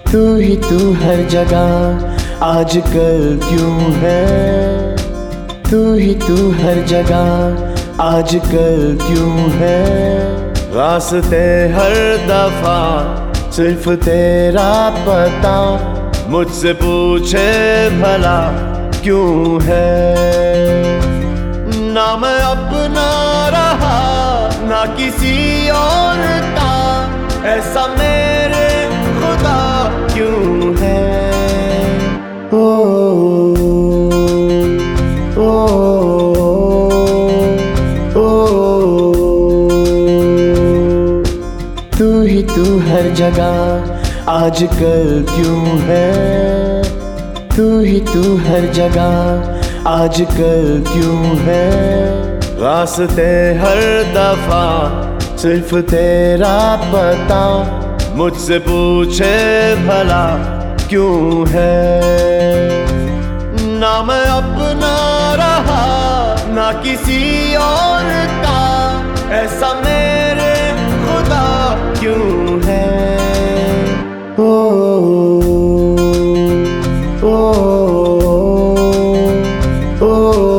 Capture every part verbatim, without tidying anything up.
तू ही तू हर जगह आजकल क्यों है, तू ही तू हर जगह आजकल क्यों है। रास्ते हर दफा सिर्फ तेरा पता, मुझसे पूछे भला क्यों है। ना मैं अपना रहा ना किसी और का, ऐसा मेरे खुदा क्यों है। ओ, ओ, ओ, ओ, तू ही तू हर जगह आजकल क्यों है, तू ही तू हर जगह आजकल क्यों है। रास्ते हर दफा सिर्फ तेरा पता, मुझसे पूछे भला क्यों है। ना मैं अपना रहा ना किसी और का, ऐसा मेरे खुदा क्यों है। ओ, ओ, ओ, ओ,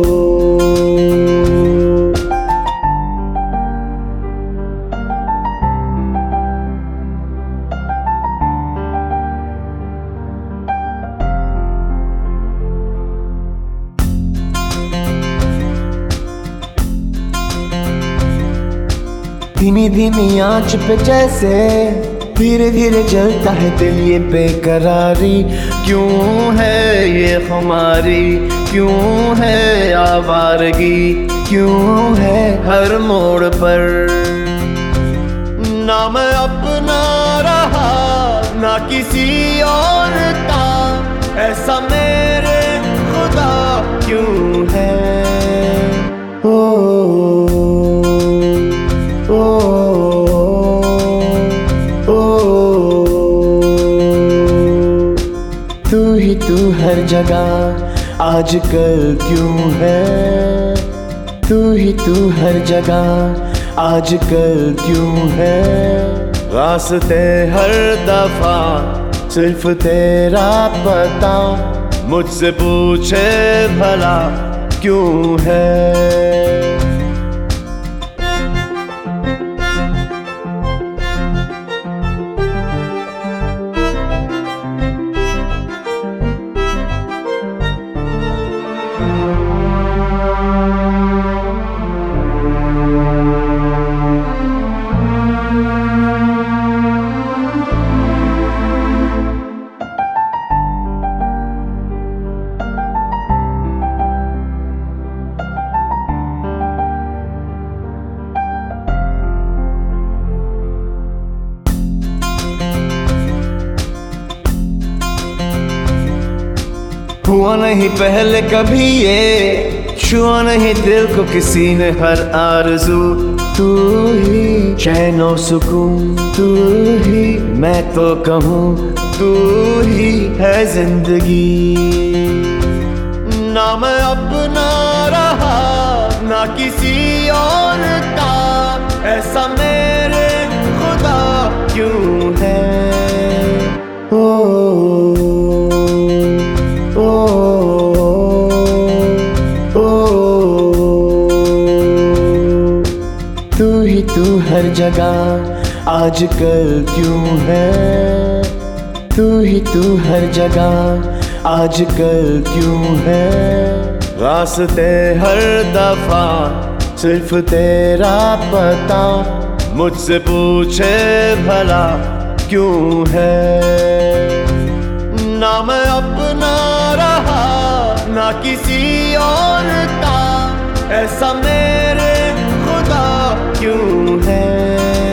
धीमी धीमी आंच पे जैसे धीरे धीरे जलता है दिल, ये बेकरारी क्यों है ये हमारी, क्यों है आवारगी, क्यों है हर मोड़ पर। ना मैं अपना रहा ना किसी और का, ऐसा मेरे खुदा क्यों है। ओ, ओ, ओ, तू ही तू हर जगह आजकल क्यों है, तू ही तू हर जगह आजकल क्यों है। रास्ते हर दफा सिर्फ तेरा पता, मुझसे पूछे भला क्यों है। हुआ नहीं पहले कभी ये, छुआ नहीं दिल को किसी ने हर आरज़ू। तू ही चैनो सुकून, तू ही मैं तो कहूँ, तू ही है जिंदगी। ना मैं अपना रहा ना किसी और का, ऐसा मेरे खुदा क्यों है। ओ, ओ, ओ, तू ही तू हर जगह आजकल क्यों है, तू ही तू हर जगह आजकल क्यों है। रास्ते हर दफा सिर्फ तेरा पता, मुझसे पूछे भला क्यों है। ना मैं अपना रहा ना किसी और का, ऐसा मेरे खुदा क्यों है।